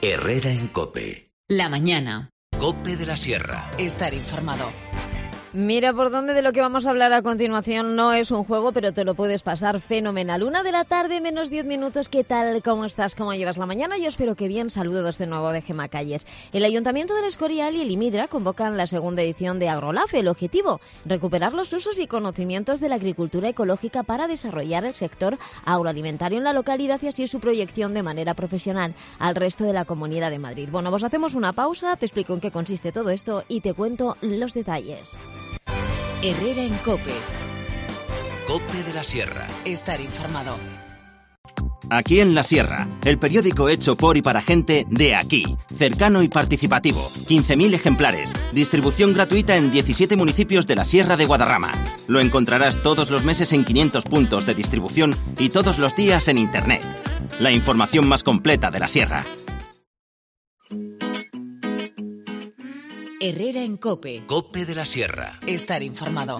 Herrera en COPE. La mañana. COPE de la Sierra. Estar informado. Mira por dónde de lo que vamos a hablar a continuación no es un juego, pero te lo puedes pasar fenomenal. 1 de la tarde, menos 10 minutos. ¿Qué tal? ¿Cómo estás? ¿Cómo llevas la mañana? Yo espero que bien. Saludos de nuevo de Gemma Calles. El Ayuntamiento del Escorial y el IMIDRA convocan la segunda edición de AgroLab. El objetivo, recuperar los usos y conocimientos de la agricultura ecológica para desarrollar el sector agroalimentario en la localidad y así su proyección de manera profesional al resto de la Comunidad de Madrid. Bueno, pues hacemos una pausa, te explico en qué consiste todo esto y te cuento los detalles. Herrera en COPE. COPE de la Sierra. Estar informado. Aquí en La Sierra, el periódico hecho por y para gente de aquí, cercano y participativo, 15.000 ejemplares, distribución gratuita en 17 municipios de la Sierra de Guadarrama. Lo encontrarás todos los meses en 500 puntos de distribución y todos los días en Internet. La información más completa de la Sierra. Herrera en COPE. COPE de la Sierra. Estar informado.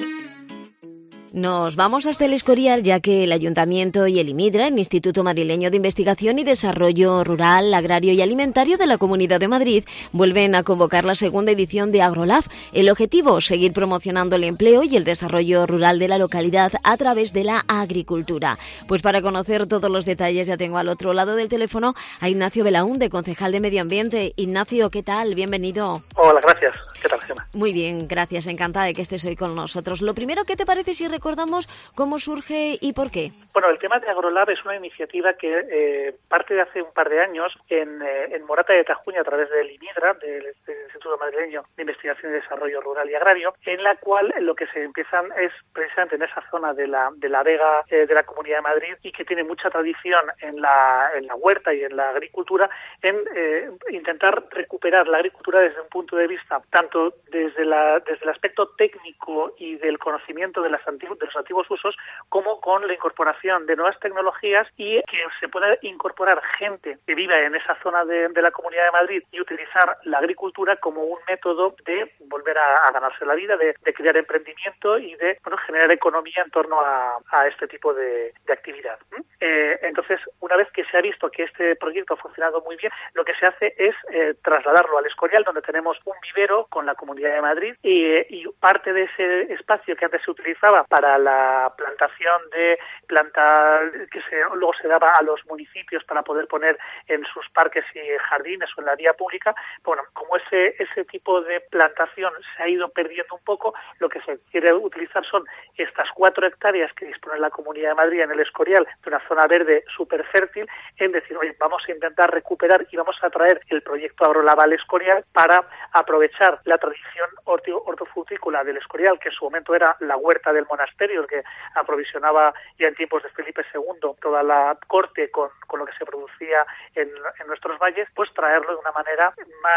Nos vamos hasta el Escorial, ya que el Ayuntamiento y el IMIDRA, el Instituto Madrileño de Investigación y Desarrollo Rural, Agrario y Alimentario de la Comunidad de Madrid, vuelven a convocar la segunda edición de AgroLab. El objetivo, seguir promocionando el empleo y el desarrollo rural de la localidad a través de la agricultura. Pues para conocer todos los detalles ya tengo al otro lado del teléfono a Ignacio Belaúnde, concejal de Medio Ambiente. Ignacio, ¿qué tal? Bienvenido. Hola, gracias. ¿Qué tal, Gemma? Muy bien, gracias. Encantada de que estés hoy con nosotros. Lo primero, ¿qué te parece si recordamos cómo surge y por qué? Bueno, el tema de AgroLab es una iniciativa que parte de hace un par de años en Morata de Tajuña a través del IMIDRA, del Instituto Madrileño de Investigación y Desarrollo Rural y Agrario, en la cual lo que se empiezan es precisamente en esa zona de la Vega de la Comunidad de Madrid y que tiene mucha tradición en la huerta y en la agricultura, en intentar recuperar la agricultura desde un punto de vista tanto desde el aspecto técnico y del conocimiento de los antiguos usos, como con la incorporación de nuevas tecnologías y que se pueda incorporar gente que viva en esa zona de la Comunidad de Madrid y utilizar la agricultura como un método de volver a ganarse la vida, de crear emprendimiento y de generar economía en torno a este tipo de actividad. Entonces, una vez que se ha visto que este proyecto ha funcionado muy bien, lo que se hace es trasladarlo al Escorial, donde tenemos un vivero con la Comunidad de Madrid y parte de ese espacio que antes se utilizaba para la plantación de planta que luego se daba a los municipios para poder poner en sus parques y jardines o en la vía pública. Bueno, como ese tipo de plantación se ha ido perdiendo un poco, lo que se quiere utilizar son estas 4 hectáreas que dispone la Comunidad de Madrid en el Escorial, de una zona verde súper fértil, en decir, oye, vamos a intentar recuperar y vamos a traer el proyecto AgroLab al Escorial para aprovechar la tradición hortofrutícola del Escorial, que en su momento era la huerta del monasterio, que aprovisionaba ya en tiempos de Felipe II toda la corte con lo que se producía en nuestros valles, pues traerlo de una manera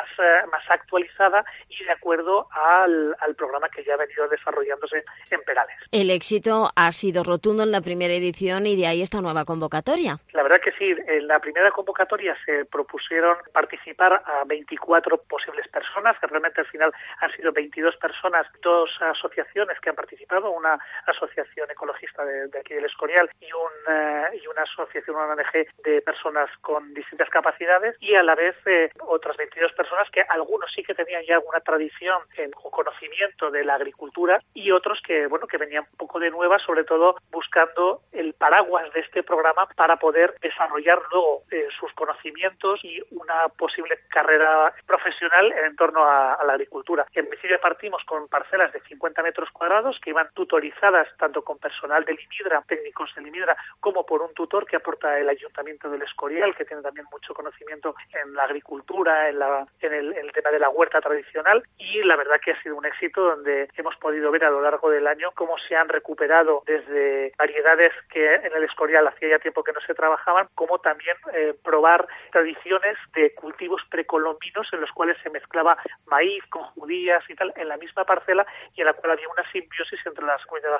más actualizada y de acuerdo al programa que ya ha venido desarrollándose en Perales. El éxito ha sido rotundo en la primera edición y de ahí esta nueva convocatoria. La verdad que sí, en la primera convocatoria se propusieron participar a 24 posibles personas, que realmente al final han sido 22 personas, 2 asociaciones que han participado, una asociación ecologista de aquí del Escorial y una asociación, una ONG de personas con distintas capacidades y a la vez otras 22 personas que algunos sí que tenían ya alguna tradición o conocimiento de la agricultura y otros que venían un poco de nuevas, sobre todo buscando el paraguas de este programa para poder desarrollar luego sus conocimientos y una posible carrera profesional en torno a la agricultura. En principio partimos con parcelas de 50 metros cuadrados que iban tutorizadas tanto con personal del IMIDRA, técnicos del IMIDRA, como por un tutor que aporta el Ayuntamiento del Escorial, que tiene también mucho conocimiento en la agricultura, en el tema de la huerta tradicional, y la verdad que ha sido un éxito donde hemos podido ver a lo largo del año cómo se han recuperado desde variedades que en el Escorial hacía ya tiempo que no se trabajaban, como también probar tradiciones de cultivos precolombinos en los cuales se mezclaba maíz con judías y tal en la misma parcela y en la cual había una simbiosis entre las comunidades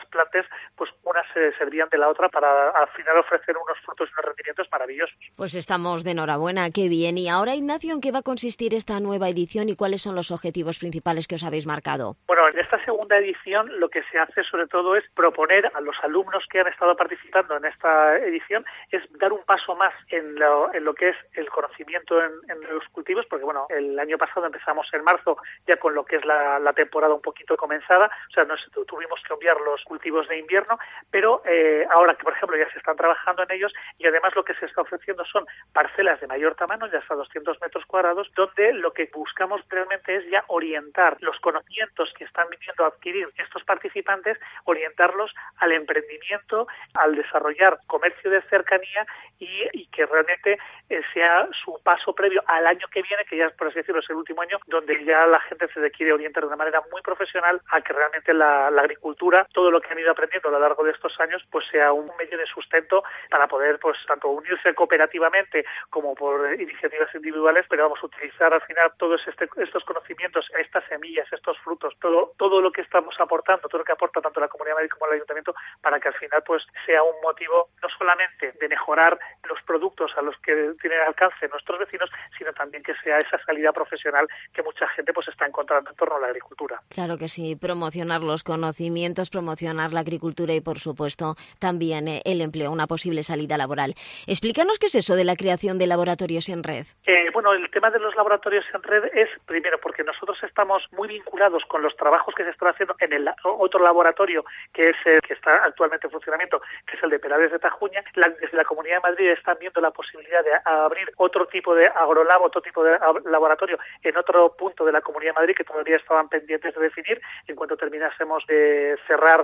las plantas, pues unas se servían de la otra para al final ofrecer unos frutos y unos rendimientos maravillosos. Pues estamos de enhorabuena, qué bien. Y ahora, Ignacio, ¿en qué va a consistir esta nueva edición y cuáles son los objetivos principales que os habéis marcado? Bueno, en esta segunda edición lo que se hace sobre todo es proponer a los alumnos que han estado participando en esta edición es dar un paso más en lo que es el conocimiento en los cultivos, porque bueno, el año pasado empezamos en marzo ya con lo que es la temporada un poquito comenzada, o sea, tuvimos que obviar los cultivos de invierno, pero ahora que por ejemplo ya se están trabajando en ellos y además lo que se está ofreciendo son parcelas de mayor tamaño, ya hasta 200 metros cuadrados, donde lo que buscamos realmente es ya orientar los conocimientos que están viniendo a adquirir estos participantes, orientarlos al emprendimiento, al desarrollar comercio de cercanía y que realmente sea su paso previo al año que viene, que ya por así decirlo es el último año, donde ya la gente se quiere orientar de una manera muy profesional a que realmente la agricultura, todo lo que han ido aprendiendo a lo largo de estos años, pues sea un medio de sustento para poder pues tanto unirse cooperativamente como por iniciativas individuales, pero vamos a utilizar al final todos estos conocimientos, estas semillas, estos frutos, todo lo que estamos aportando, todo lo que aporta tanto la Comunidad de Madrid como el Ayuntamiento, para que al final pues sea un motivo no solamente de mejorar los productos a los que tienen alcance nuestros vecinos, sino también que sea esa salida profesional que mucha gente pues está encontrando en torno a la agricultura. Claro que sí, promocionar los conocimientos, promocionar la agricultura y por supuesto también el empleo, una posible salida laboral. Explícanos qué es eso de la creación de laboratorios en red. Bueno, el tema de los laboratorios en red es, primero, porque nosotros estamos muy vinculados con los trabajos que se están haciendo en el otro laboratorio que es el que está actualmente en funcionamiento, que es el de Perales de Tajuña. Desde la Comunidad de Madrid están viendo la posibilidad de abrir otro tipo de agrolab, otro tipo de laboratorio en otro punto de la Comunidad de Madrid que todavía estaban pendientes de definir en cuanto terminásemos de cerrar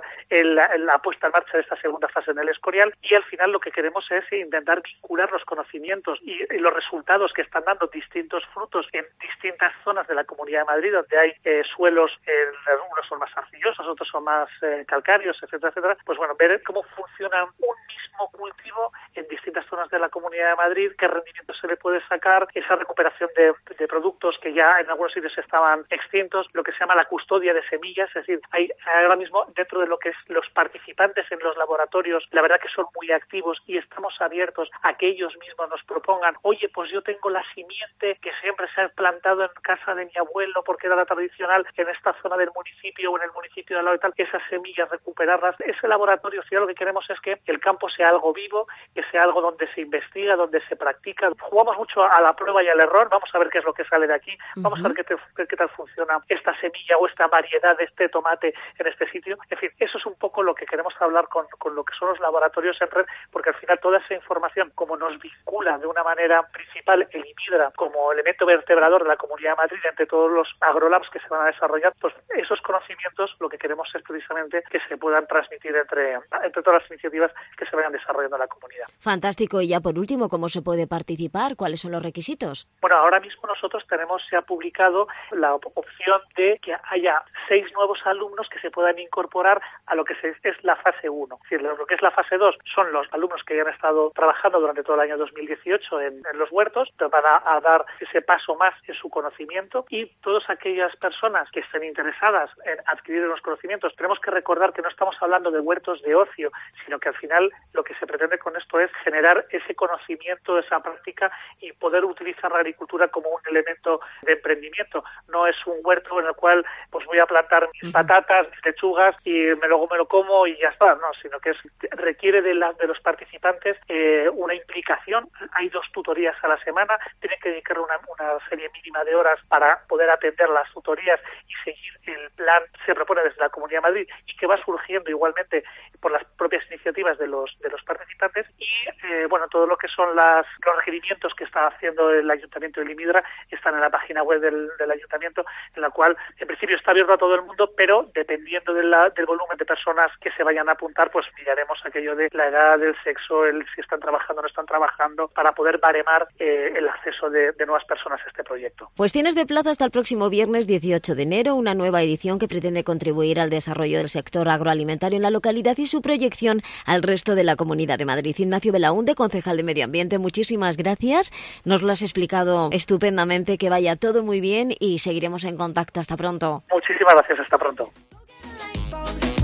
la puesta en marcha de esta segunda fase en el Escorial, y al final lo que queremos es intentar vincular los conocimientos y los resultados que están dando distintos frutos en distintas zonas de la Comunidad de Madrid donde hay suelos, unos son más arcillosos, otros son más calcáreos, etcétera, etcétera. Pues bueno, ver cómo funciona un mismo cultivo en distintas zonas de la Comunidad de Madrid, qué rendimiento se le puede sacar, esa recuperación de productos que ya en algunos sitios estaban extintos, lo que se llama la custodia de semillas, es decir, hay ahora mismo dentro de lo que es los participantes en los laboratorios, la verdad que son muy activos y estamos abiertos a que ellos mismos nos propongan, oye, pues yo tengo la simiente que siempre se ha plantado en casa de mi abuelo porque era la tradicional en esta zona del municipio o en el municipio de al lado y tal, esas semillas recuperarlas. Ese laboratorio, si lo que queremos es que el campo sea algo vivo, que sea algo donde se investiga, donde se practica. Jugamos mucho a la prueba y al error, vamos a ver qué es lo que sale de aquí, vamos a ver qué tal funciona esta semilla o esta variedad de este tomate en este sitio. En fin, eso es un poco lo que queremos hablar con lo que son los laboratorios en red, porque al final toda esa información, como nos vincula de una manera principal el IMIDRA como elemento vertebrador de la Comunidad de Madrid entre todos los agrolabs que se van a desarrollar, pues esos conocimientos lo que queremos es precisamente que se puedan transmitir entre todas las iniciativas que se vayan desarrollando en la comunidad. Fantástico. Y ya por último, ¿cómo se puede participar? ¿Cuáles son los requisitos? Bueno, ahora mismo nosotros se ha publicado la opción de que haya 6 nuevos alumnos que se puedan incorporar a lo que es la fase 1. Es decir, lo que es la fase 2 son los alumnos que ya han estado trabajando durante todo el año 2018 en los huertos, que van a dar ese paso más en su conocimiento, y todas aquellas personas que estén interesadas en adquirir los conocimientos. Tenemos que recordar que no estamos hablando de huertos de ocio, sino que al final lo que se pretende con esto es generar ese conocimiento, esa práctica y poder utilizar la agricultura como un elemento de emprendimiento. No es un huerto en el cual pues voy a plantar mis patatas, mis lechugas y luego me lo como y ya está, no, sino que requiere de los participantes una implicación. Hay 2 tutorías a la semana, tienen que dedicar una serie mínima de horas para poder atender las tutorías y seguir el plan que se propone desde la Comunidad de Madrid y que va surgiendo igualmente por las propias iniciativas de los participantes, y bueno, todo lo que son los requerimientos que está haciendo el Ayuntamiento de Limidra están en la página web del Ayuntamiento, en la cual en principio está abierto a todo el mundo, pero dependiendo del volumen de personas que se vayan a apuntar, pues miraremos aquello de la edad, del sexo, si están trabajando o no están trabajando, para poder baremar el acceso de nuevas personas a este proyecto. Pues tienes de plazo hasta el próximo viernes 18 de enero una nueva edición que pretende contribuir al desarrollo del sector agroalimentario en la localidad y su proyección al resto de la Comunidad de Madrid. Ignacio Belaúnde, concejal de Medio Ambiente, muchísimas gracias. Nos lo has explicado estupendamente, que vaya todo muy bien y seguiremos en contacto. Hasta pronto. Muchísimas gracias, hasta pronto.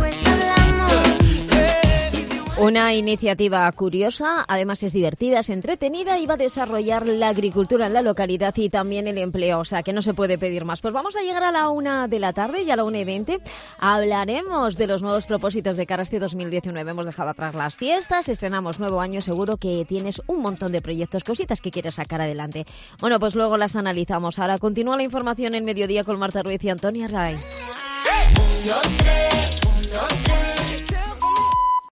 después hablamos. Una iniciativa curiosa, además es divertida, es entretenida y va a desarrollar la agricultura en la localidad y también el empleo, o sea que no se puede pedir más. Pues vamos a llegar a la 1 de la tarde y a la 1:20 hablaremos de los nuevos propósitos de cara a este 2019. Hemos dejado atrás las fiestas, estrenamos nuevo año, seguro que tienes un montón de proyectos, cositas que quieres sacar adelante. Bueno, pues luego las analizamos. Ahora continúa la información en Mediodía con Marta Ruiz y Antonia Ray. 1, 2, 3.